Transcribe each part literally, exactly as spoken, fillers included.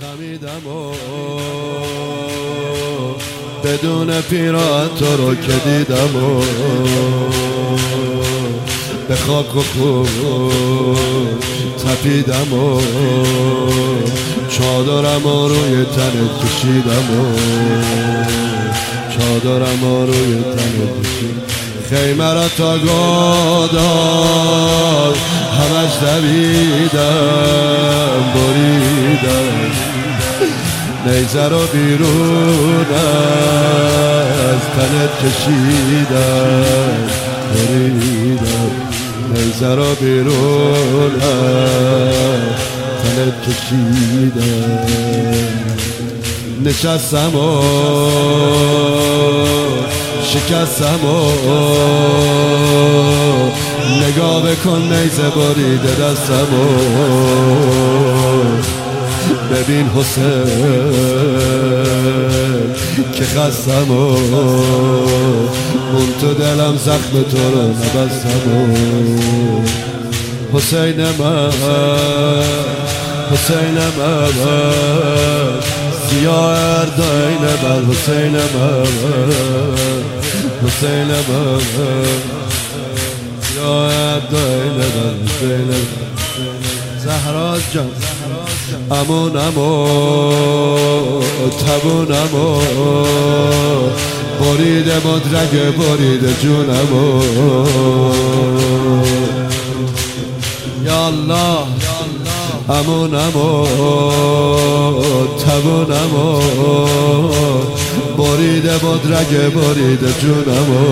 خمیدم و بدون پیراهن تو رو که دیدم و به خاک و خون تپیدم و چادرم رو روی تنت کشیدم و چادرم رو روی تنت کشیدم. خیمه را تا گودال همش دویدم بریدم، نیزه رو بیرون از تنت کشیدم بریدم، نیزه رو بیرون از تنت کشیدم. نشستم و شکستم و نگاه بکن نیزه بریده دستم و ببین حسین که خستم و اون تو دلم زخم تو رو نبستم و حسین من حسین من سیاه اردین بر حسین من حسین من سیاه اردین بر حسین من. زهرا جان امونم و تبونم و بریده مدرگه بریده جونم و یا الله امونم و تبونم و بریده مدرگه بریده جونم و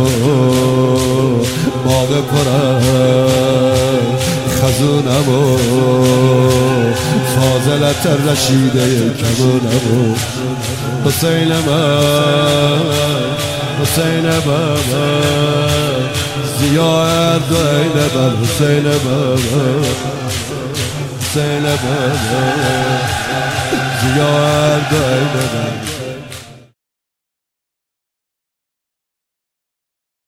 باغ پرم خزونم و فاضلت رشیده کمونم و حسین من حسین من زیاه اردین بر حسین من حسین من زیاه اردین بر